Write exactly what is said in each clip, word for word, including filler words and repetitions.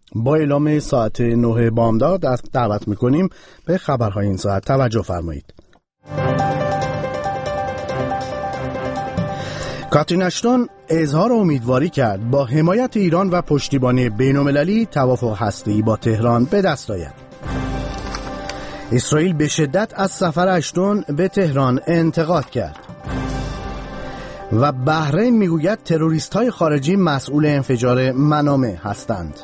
با اعلام ساعت نه بامداد دعوت میکنیم به خبرهای این ساعت توجه فرمایید. کاترین اشتون اظهار امیدواری کرد با حمایت ایران و پشتیبانی بین‌المللی توافق هسته‌ای با تهران به دست آید. اسرائیل به شدت از سفر اشتون به تهران انتقاد کرد. و بحرین میگوید تروریست‌های خارجی مسئول انفجار منامه هستند.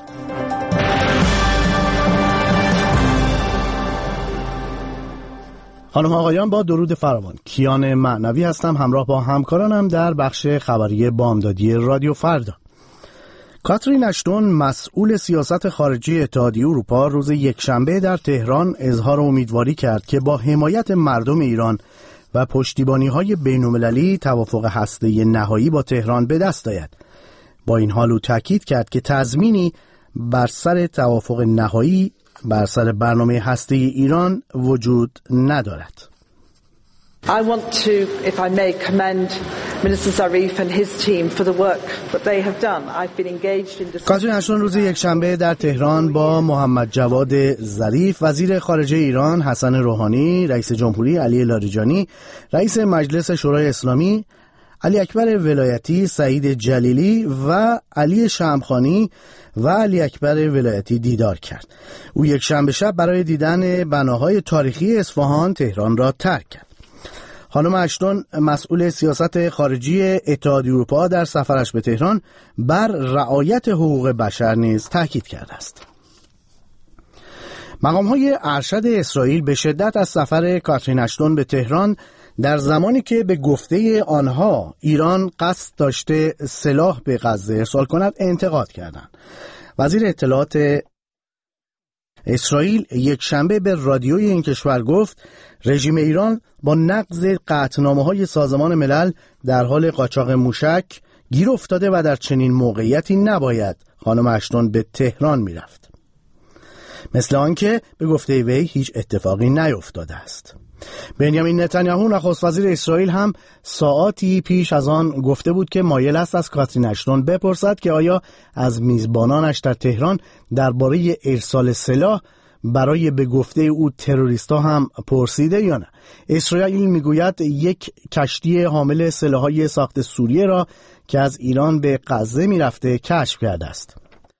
خانم آقایان، با درود فراوان، کیان معنوی هستم، همراه با همکارانم در بخش خبری بامدادی رادیو فردا. کاترین اشتون مسئول سیاست خارجی اتحادیه اروپا روز یکشنبه در تهران اظهار امیدواری کرد که با حمایت مردم ایران و پشتیبانی‌های بین‌المللی توافق هسته‌ای نهایی با تهران به دست آید. با این حال او تاکید کرد که تضمینی بر سر توافق نهایی بر سر برنامه هسته‌ای ایران وجود ندارد. I want to, if I may, commend Minister Zarif and his team for the work that they have done. I've been engaged in discussions. کاترین اشتون روز یکشنبه در تهران با محمد جواد ظریف، وزیر خارجه ایران حسن روحانی، رئیس جمهوری علی لاریجانی، رئیس مجلس شورای اسلامی علی اکبر ولایتی، سعید جلیلی و علی شمخانی و علی اکبر ولایتی دیدار کرد. او یکشنبه شب برای دیدن بناهای تاریخی اصفهان تهران را ترک کرد. خانم اشتون مسئول سیاست خارجی اتحادیه اروپا در سفرش به تهران بر رعایت حقوق بشر نیز تاکید کرده است. مقام‌های ارشد اسرائیل به شدت از سفر کاترین اشتون به تهران در زمانی که به گفته آنها ایران قصد داشته سلاح به غزه ارسال کند انتقاد کردند. وزیر اطلاعات اسرائیل یک شنبه به رادیوی این کشور گفت رژیم ایران با نقض قطعنامه‌های سازمان ملل در حال قاچاق موشک گیر افتاده و در چنین موقعیتی نباید خانم اشتون به تهران میرفت. مثل آنکه به گفته وی هیچ اتفاقی نیفتاده است. بنیامین نتانیاهو نخست وزیر اسرائیل هم ساعاتی پیش از آن گفته بود که مایل است از کاترین اشتون بپرسد که آیا از میزبانانش در تهران درباره ارسال سلاح برای به گفته او تروریست‌ها هم پرسیده یا نه. اسرائیل میگوید یک کشتی حامل سلاح‌های ساخت سوریه را که از ایران به غزه میرفته کشف کرده است.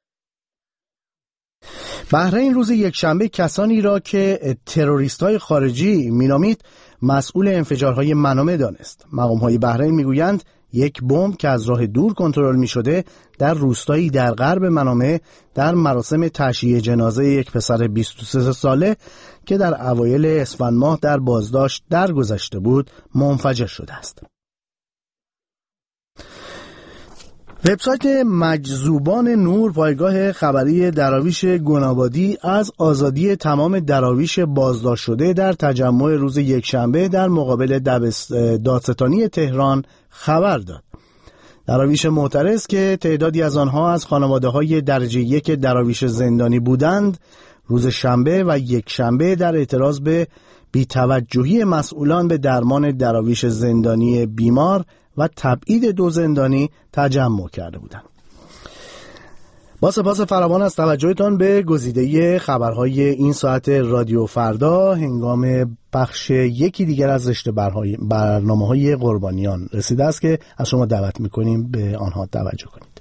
بحرین روز یکشنبه کسانی را که تروریست‌های خارجی مینامید مسئول انفجارهای منامه دانست. مقام‌های بحرین میگویند یک بمب که از راه دور کنترل می‌شده در روستایی در غرب منامه در مراسم تشییع جنازه یک پسر بیست و سه ساله که در اوایل اسفند ماه در بازداشت درگذشته بود منفجر شده است. وبسایت مجذوبان نور، پایگاه خبری دراویش گنابادی، از آزادی تمام دراویش بازداشت شده در تجمع روز یکشنبه در مقابل دادستانی تهران خبر داد. دراویش معترض که تعدادی از آنها از خانواده‌های درجه یک دراویش زندانی بودند، روز شنبه و یک شنبه در اعتراض به بی‌توجهی مسئولان به درمان دراویش زندانی بیمار و تبعید دو زندانی تجمع کرده بودند. با سپاس فراوان از توجهتان به گزیده خبرهای این ساعت رادیو فردا هنگام بخش یکی دیگر از رشته برنامه‌های قربانیان رسیده است که از شما دعوت می‌کنیم به آنها توجه کنید.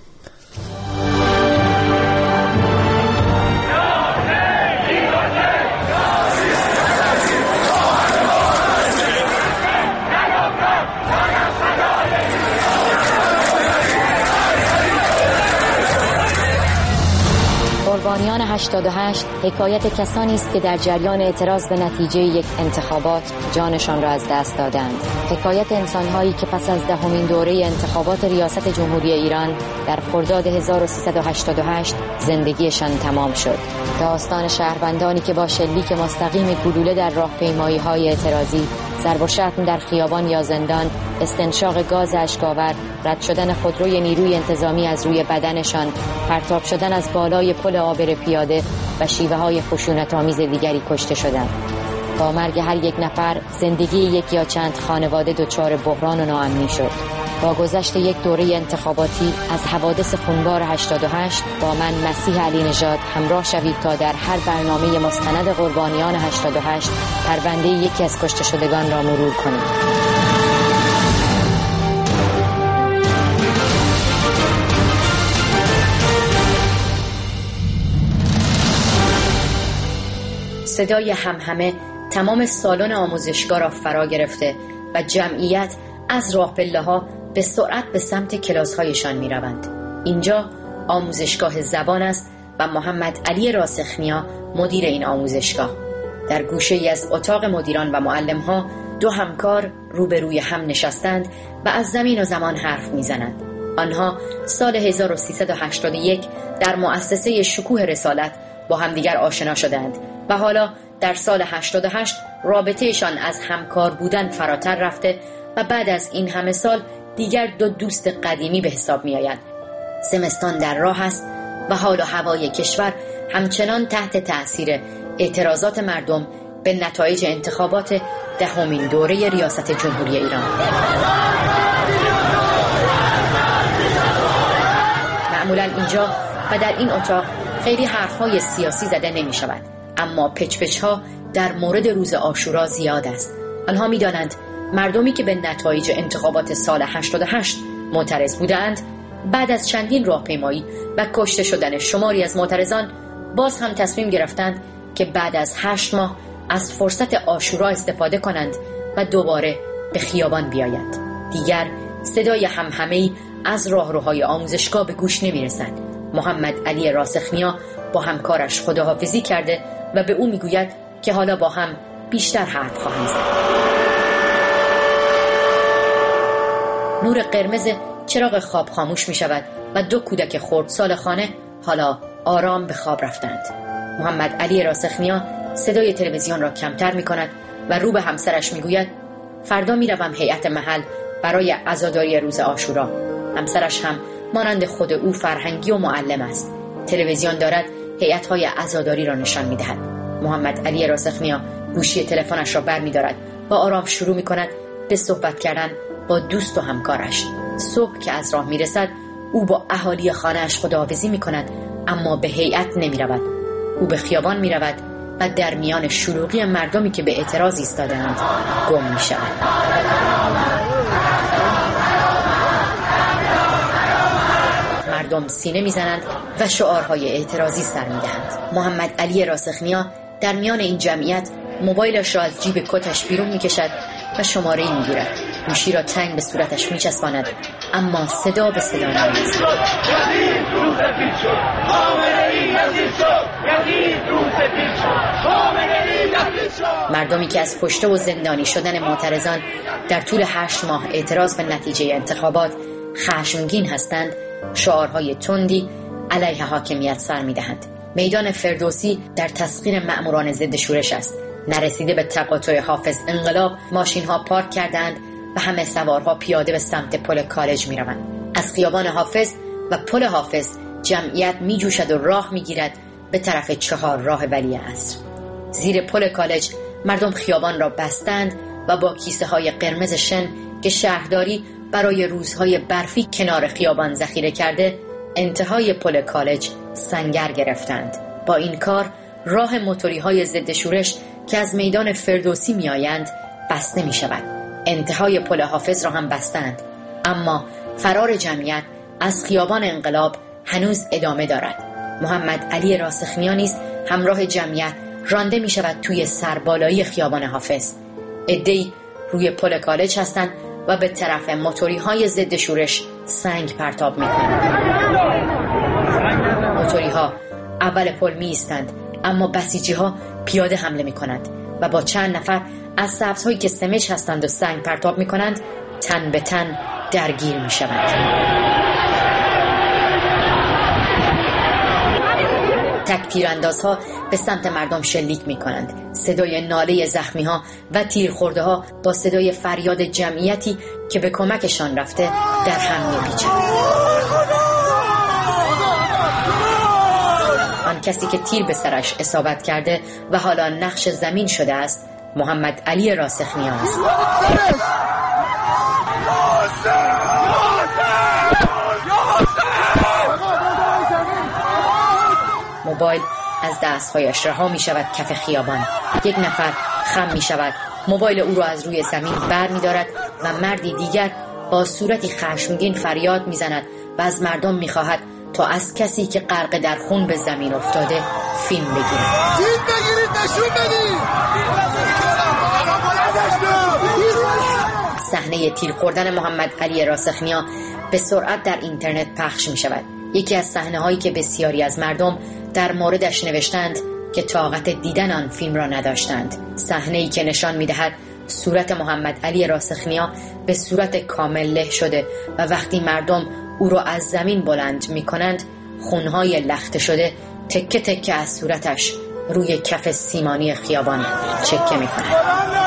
قربانیان هشتاد و هشت حکایت کسانی است که در جریان اعتراض به نتیجه یک انتخابات جانشان را از دست دادند. حکایت انسان‌هایی که پس از دهمین دوره انتخابات ریاست جمهوری ایران در خرداد هزار و سیصد و هشتاد و هشت زندگیشان تمام شد. داستان شهروندانی که با شلیک مستقیم گلوله در راهپیمایی‌های اعتراضی، ضرب و شتم در خیابان یا زندان، استنشاق گاز اشک‌آور، رد شدن خودروی نیروی انتظامی از روی بدنشان، پرتاب شدن از بالای پل عابر پیاده و شیوه‌های خشونت‌آمیز دیگری کشته شدند. با مرگ هر یک نفر زندگی یک یا چند خانواده دچار بحران و ناامنی شد. با گذشت یک دوره انتخاباتی از حوادث خونبار هشتاد و هشت با من مسیح علی نژاد همراه شوید تا در هر برنامه مستند قربانیان هشتاد و هشت پرونده یکی از کشته شدگان را مرور کنیم. صدای همهمه تمام سالن آموزشگاه را فرا گرفته و جمعیت از راه پله‌ها به سرعت به سمت کلاس‌هایشان می‌روند. اینجا آموزشگاه زبان است و محمد علی راسخ‌نیا مدیر این آموزشگاه. در گوشه‌ای از اتاق مدیران و معلم‌ها دو همکار روبروی هم نشستند و از زمین و زمان حرف می‌زنند. آنها سال هزار و سیصد و هشتاد و یک در مؤسسه شکوه رسالت با همدیگر آشنا شدند و حالا در سال هشتاد و هشت رابطه‌شان از همکار بودن فراتر رفته و بعد از این همه سال دیگر دو دوست قدیمی به حساب می‌آیند. زمستان در راه است و حال و هوای کشور همچنان تحت تأثیر اعتراضات مردم به نتایج انتخابات دهمین دوره ریاست جمهوری ایران. معمولا اینجا و در این اتاق خیلی حرف‌های سیاسی زده نمی‌شود، اما پچ‌پچ‌ها در مورد روز عاشورا زیاد است. آنها می‌دانند مردمی که به نتایج انتخابات سال هشتاد و هشت معترض بودند بعد از چندین راهپیمایی و کشته شدن شماری از معترضان باز هم تصمیم گرفتند که بعد از هشت ماه از فرصت عاشورا استفاده کنند و دوباره به خیابان بیایند. دیگر صدای همهمه‌ای از راهروهای آموزشگاه به گوش نمی‌رسد. محمد علی راسخ‌نیا با همکارش خداحافظی کرده و به او میگوید که حالا با هم بیشتر حرف خواهند زد. نور قرمز چراغ خواب خاموش می شود و دو کودک خردسال خانه حالا آرام به خواب رفتند. محمد علی راسخ‌نیا صدای تلویزیون را کمتر می کند و رو به همسرش می گوید فردا می روم هیئت محل برای عزاداری روز عاشورا. همسرش هم مانند خود او فرهنگی و معلم است. تلویزیون دارد هیئت‌های عزاداری را نشان می دهد. محمد علی راسخ‌نیا گوشی تلفنش را بر می دارد و آرام شروع می کند به صحبت کردن با دوست و همکارش. صبح که از راه می رسد او با اهالی خانه‌اش خداحافظی می کند، اما به هیئت نمی رود. او به خیابان می رود و در میان شلوغی مردمی که به اعتراض ایستاده‌اند گم می شود. مردم سینه می زنند و شعارهای اعتراضی سر می دهند. محمد علی راسخ‌نیا در میان این جمعیت موبایلش را از جیب کتش بیرون می کشد و شماره‌ای می گیرد. گوشی را تنگ به صورتش می چسباند، اما صدا به صدا نمی‌رسد. مردمی که از کشته و زندانی شدن معترضان در طول هشت ماه اعتراض به نتیجه انتخابات خشمگین هستند، شعارهای تندی علیه حاکمیت سر می‌دهند. میدان فردوسی در تسخیر مأموران ضد شورش است. نرسیده به تقاطع حافظ انقلاب ماشین‌ها پارک کردند و همه سوارها پیاده به سمت پل کالج می روند. از خیابان حافظ و پل حافظ جمعیت می جوشد و راه می گیرد به طرف چهار راه ولیعصر. زیر پل کالج مردم خیابان را بستند و با کیسه های قرمز شن که شهرداری برای روزهای برفی کنار خیابان ذخیره کرده انتهای پل کالج سنگر گرفتند. با این کار راه موتوری های ضد شورش که از میدان فردوسی می آیند بسته می شود. انتهای پل حافظ را هم بستند، اما فرار جمعیت از خیابان انقلاب هنوز ادامه دارد. محمد علی راسخ‌نیا نیز همراه جمعیت رانده می شود توی سربالایی خیابان حافظ. عده‌ای روی پل کالج هستند و به طرف موتوری های ضد شورش سنگ پرتاب می کنند. موتوری ها اول پل می ایستند، اما بسیجی ها پیاده حمله می کنند و با چند نفر از سبزهایی که سمج هستند و سنگ پرتاب می کنند تن به تن درگیر می شوند. تک‌تیراندازها به سمت مردم شلیک می کنند. صدای ناله زخمی ها و تیرخورده ها با صدای فریاد جمعیتی که به کمکشان رفته در هم می پیچند. آن کسی که تیر به سرش اصابت کرده و حالا نقش زمین شده است محمد علی راسخ‌نیا است. موبایل از دستهایش رها می شود کف خیابان. یک نفر خم می شود، موبایل او را از روی زمین بر می دارد و مردی دیگر با صورتی خشمگین فریاد می زند و از مردم می خواهد تا از کسی که غرق در خون به زمین افتاده فیلم بگیرد. فیلم بگیرید، نشون بدید. صحنه تیر خوردن محمد علی راسخنیا به سرعت در اینترنت پخش می شود. یکی از صحنه هایی که بسیاری از مردم در موردش نوشتند که طاقت دیدن آن فیلم را نداشتند. صحنه‌ای که نشان می‌دهد صورت محمد علی راسخنیا به صورت کامل له شده و وقتی مردم او را از زمین بلند می‌کنند خونهای لخته شده تکه تکه از صورتش روی کف سیمانی خیابان چکه می‌کنند.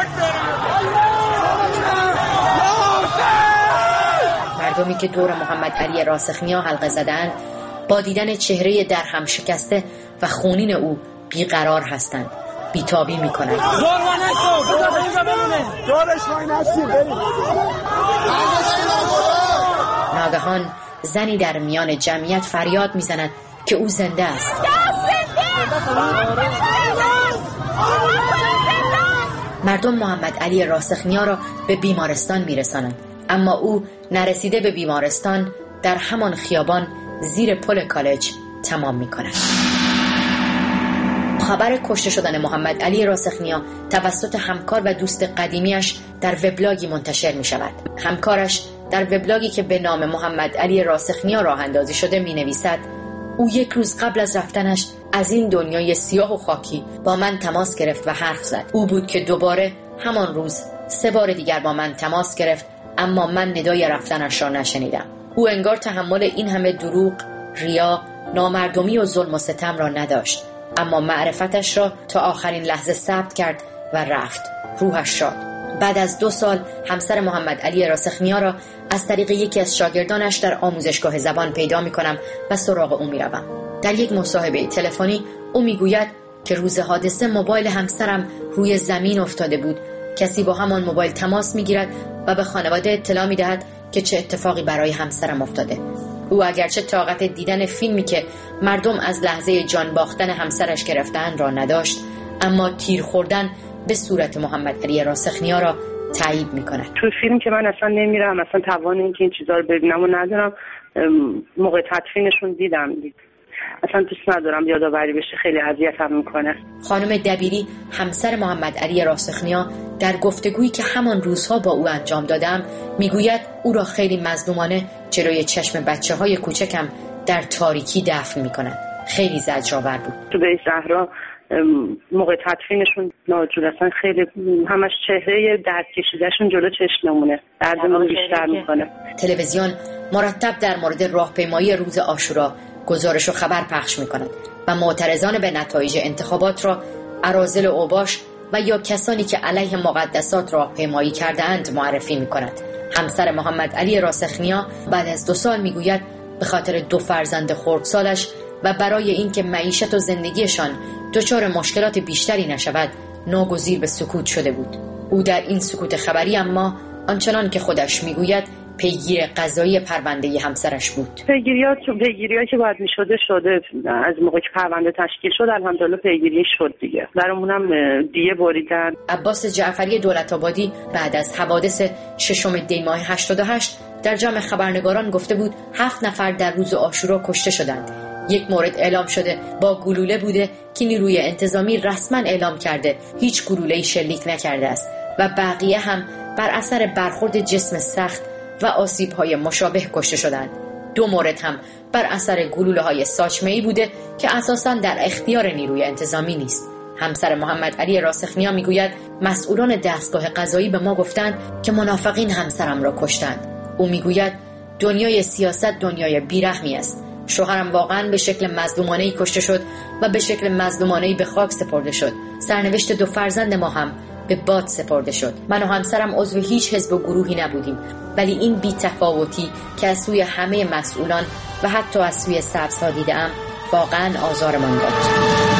مردمی که دور محمد علی راسخنیا حلقه زدند با دیدن چهره در هم شکسته و خونین او بیقرار هستند، بیتابی میکنند. ناگهان زنی در میان جمعیت فریاد میزند که او زنده است. مردم محمد علی راسخنیا را به بیمارستان میرسانند، اما او نرسیده به بیمارستان در همان خیابان زیر پل کالج تمام میکند. خبر کشته شدن محمد علی راسخنیا توسط همکار و دوست قدیمیش در وبلاگی منتشر می شود. همکارش در وبلاگی که به نام محمد علی راسخنیا راه اندازی شده می نویسد: او یک روز قبل از رفتنش از این دنیای سیاه و خاکی با من تماس گرفت و حرف زد. او بود که دوباره همان روز سه بار دیگر با من تماس گرفت، اما من ندای رفتنش را نشنیدم. او انگار تحمل این همه دروغ، ریا، نامردمی و ظلم و ستم را نداشت، اما معرفتش را تا آخرین لحظه ثبت کرد و رفت. روحش شاد. بعد از دو سال همسر محمد علی راسخنیا را از طریق یکی از شاگردانش در آموزشگاه زبان پیدا می کنم و سراغ او می روم. در یک مصاحبه تلفنی او می گوید که روز حادثه موبایل همسرم روی زمین افتاده بود. کسی با همان موبایل تماس می گیرد و به خانواده اطلاع می دهد که چه اتفاقی برای همسرم افتاده. او اگرچه طاقت دیدن فیلمی که مردم از لحظه جان باختن همسرش گرفتن را نداشت، اما تیر خوردن به صورت محمد علی راسخنیا را تایید می‌کند. تو فیلم که من اصلا نمیرم، اصلا توان اینکه این چیزا رو ببینم و ندارم. موقع تدفینشون دیدم دید. اصلا دوست ندارم یادآوری بشه، خیلی اذیتم میکنه. خانم دبیری همسر محمد علی راسخنیا در گفتگویی که همان روزها با او انجام دادم میگوید او را خیلی مظلومانه جلوی چشم بچه‌های کوچکم در تاریکی دفن میکنند. خیلی زجرآور بود. تو به زهرا موقع تدفینشون ناجور اصلا خیلی همش چهره درد کشیدهشون جلو چشممونه، دردمون بیشتر میکنه. تلویزیون مرتب در مورد راهپیمایی روز عاشورا گزارش و خبر پخش می‌کند و معترضان به نتایج انتخابات را اراذل اوباش و یا کسانی که علیه مقدسات راهپیمایی کرده‌اند معرفی می‌کند. همسر محمد علی راسخنیا بعد از دو سال می‌گوید به خاطر دو فرزند خردسالش و برای اینکه معیشت و زندگیشان دچار مشکلات بیشتری نشود ناگزیر به سکوت شده بود. او در این سکوت خبری اما آنچنان که خودش می‌گوید پیگیر قضایی پرونده همسرش بود. پیگیریات پیگیریایی که باید میشده شده. از موقعی که پرونده تشکیل شد الحمدلله پیگیری شد دیگه. برامون هم دیه بریدن. عباس جعفری دولت‌آبادی بعد از حوادث ششم دی ماه هشتاد و هشت در جمع خبرنگاران گفته بود هفت نفر در روز عاشورا کشته شدند. یک مورد اعلام شده با گلوله بوده که نیروی انتظامی رسما اعلام کرده هیچ گلوله‌ای شلیک نکرده است و بقیه هم بر اثر برخورد جسم سخت و آسیب‌های مشابه کشته شدند. دو مورد هم بر اثر گلوله‌های ساچمه‌ای بوده که اساساً در اختیار نیروی انتظامی نیست. همسر محمد علی راسخنیا میگوید مسئولان دستگاه قضایی به ما گفتند که منافقین همسرم را کشتند. او میگوید دنیای سیاست دنیای بیرحمی است. شوهرم واقعاً به شکل مظلومانه‌ای کشته شد و به شکل مظلومانه‌ای به خاک سپرده شد. سرنوشت دو فرزند ما هم به باد سپرده شد. من و همسرم عضو هیچ حزب و گروهی نبودیم، ولی این بی‌تفاوتی که از سوی همه مسئولان و حتی از سوی سبزها دیدم واقعاً آزارمان داد.